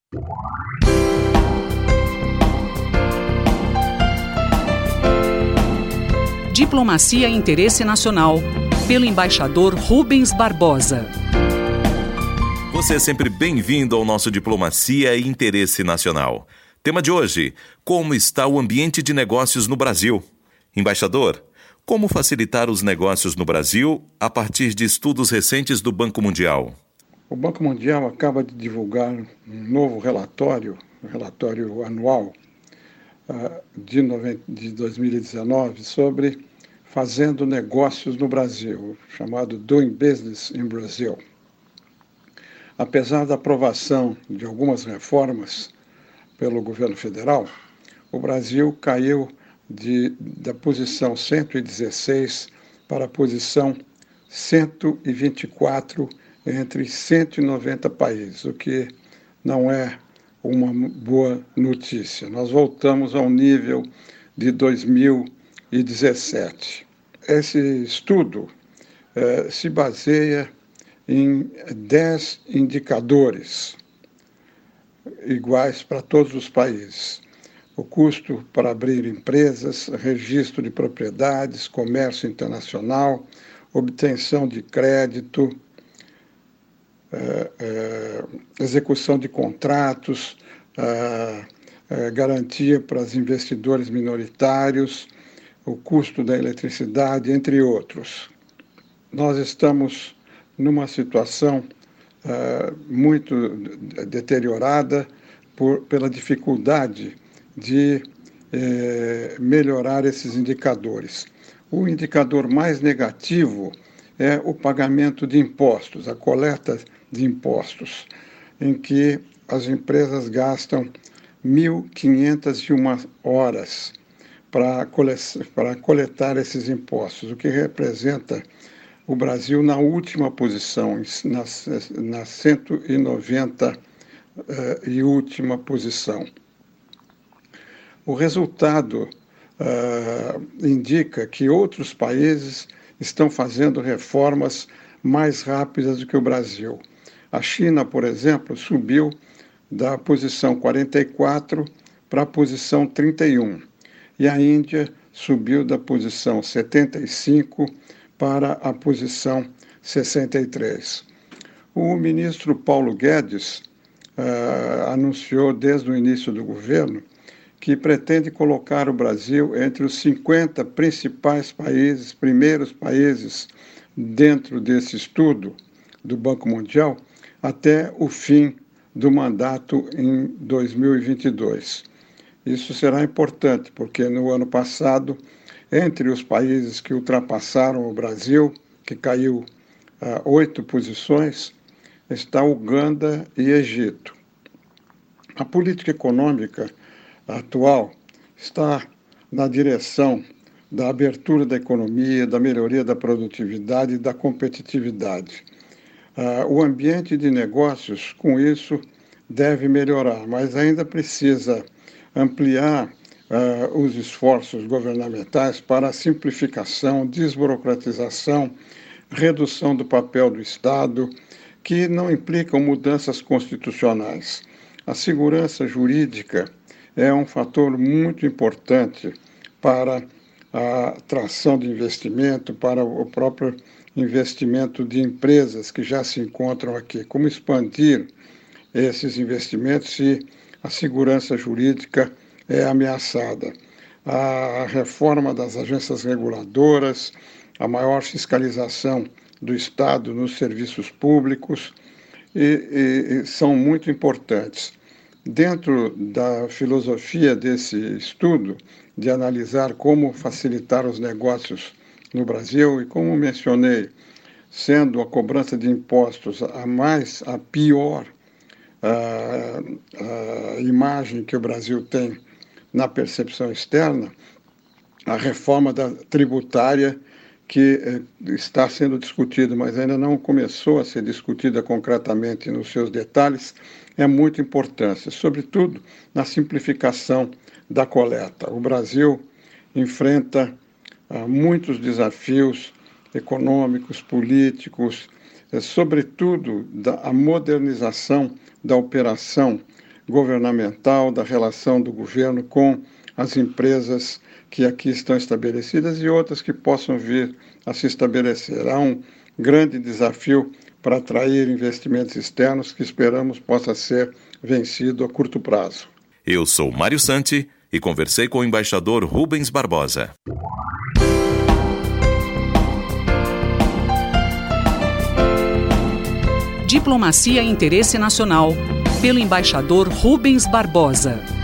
Diplomacia e Interesse Nacional, pelo embaixador Rubens Barbosa. Você é sempre bem-vindo ao nosso Diplomacia e Interesse Nacional. Tema de hoje: como está o ambiente de negócios no Brasil? Embaixador, como facilitar os negócios no Brasil a partir de estudos recentes do Banco Mundial? O Banco Mundial acaba de divulgar um novo relatório anual de 2019 sobre fazendo negócios no Brasil, chamado Doing Business in Brazil. Apesar da aprovação de algumas reformas pelo governo federal, o Brasil caiu da posição 116 para a posição 124 entre 190 países, o que não é uma boa notícia. Nós voltamos ao nível de 2017. Esse estudo se baseia em 10 indicadores iguais para todos os países. O custo para abrir empresas, registro de propriedades, comércio internacional, obtenção de crédito, execução de contratos, garantia para os investidores minoritários, o custo da eletricidade, entre outros. Nós estamos numa situação muito deteriorada pela dificuldade de melhorar esses indicadores. O indicador mais negativo é o pagamento de impostos, a coleta de impostos, em que as empresas gastam 1.501 horas para coletar esses impostos, o que representa o Brasil na última posição, na 190 e última posição. O resultado indica que outros países estão fazendo reformas mais rápidas do que o Brasil. A China, por exemplo, subiu da posição 44 para a posição 31, e a Índia subiu da posição 75 para a posição 63. O ministro Paulo Guedes anunciou desde o início do governo que pretende colocar o Brasil entre os 50 principais países, primeiros países dentro desse estudo do Banco Mundial, até o fim do mandato em 2022. Isso será importante, porque no ano passado, entre os países que ultrapassaram o Brasil, que caiu 8 posições, está Uganda e Egito. A política econômica atual está na direção da abertura da economia, da melhoria da produtividade e da competitividade. O ambiente de negócios, com isso, deve melhorar, mas ainda precisa ampliar os esforços governamentais para a simplificação, desburocratização, redução do papel do Estado, que não implicam mudanças constitucionais. A segurança jurídica é um fator muito importante para a atração de investimento, para o próprio investimento de empresas que já se encontram aqui. Como expandir esses investimentos se a segurança jurídica é ameaçada? A reforma das agências reguladoras, a maior fiscalização do Estado nos serviços públicos são muito importantes. Dentro da filosofia desse estudo, de analisar como facilitar os negócios no Brasil, e como mencionei, sendo a cobrança de impostos a pior imagem que o Brasil tem na percepção externa, a reforma tributária que está sendo discutida, mas ainda não começou a ser discutida concretamente nos seus detalhes, é muito importante, sobretudo na simplificação da coleta. O Brasil enfrenta muitos desafios econômicos, políticos, sobretudo a modernização da operação governamental, da relação do governo com as empresas que aqui estão estabelecidas e outras que possam vir a se estabelecer. Há um grande desafio para atrair investimentos externos que esperamos possa ser vencido a curto prazo. Eu sou Mário Santi e conversei com o embaixador Rubens Barbosa. Diplomacia e Interesse Nacional, pelo embaixador Rubens Barbosa.